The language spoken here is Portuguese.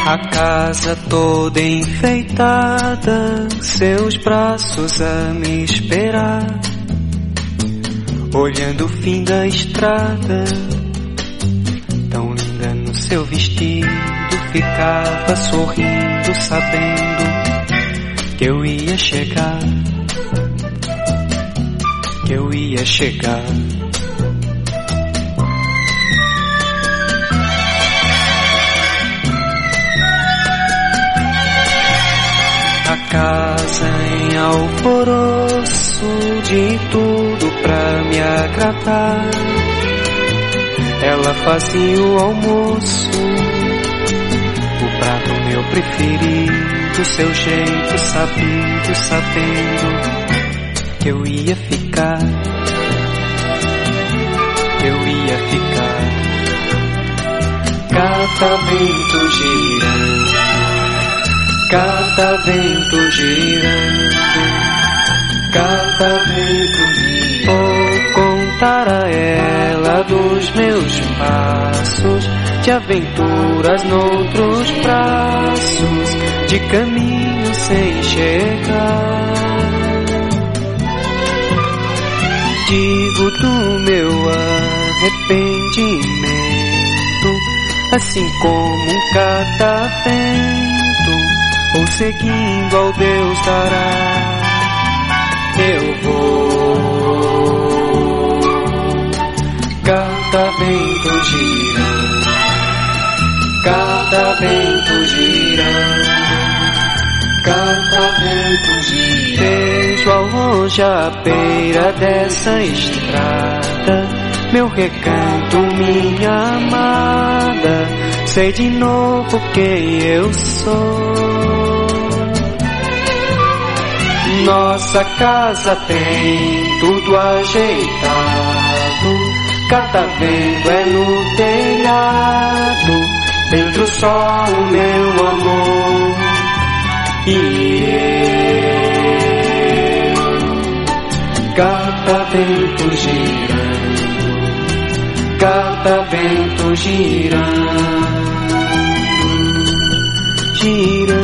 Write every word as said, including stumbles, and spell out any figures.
A casa toda enfeitada, seus braços a me esperar, olhando o fim da estrada. Tão linda no seu vestido, ficava sorrindo, sabendo que eu ia chegar, que eu ia chegar. A casa em alvoroço, de tudo pra me agradar. Ela fazia o almoço, o prato meu preferido, seu jeito sabido, sabendo que eu ia ficar, que eu ia ficar. Cada vento girando, cada vento girando, cada vento girando. Vou contar a ela dos meus passos, de aventuras noutros braços, de caminho sem chegar. Digo do meu arrependimento, assim como um catavento, ou seguindo ao Deus dará, eu vou. Cada vento girando, cada vento girando, cada vento girando. Vejo ao longe a beira dessa estrada, meu recanto, minha amada, sei de novo quem eu sou. Nossa casa tem tudo ajeitado, catavento é no telhado, dentro só o meu amor e eu. Catavento girando, catavento girando, girando.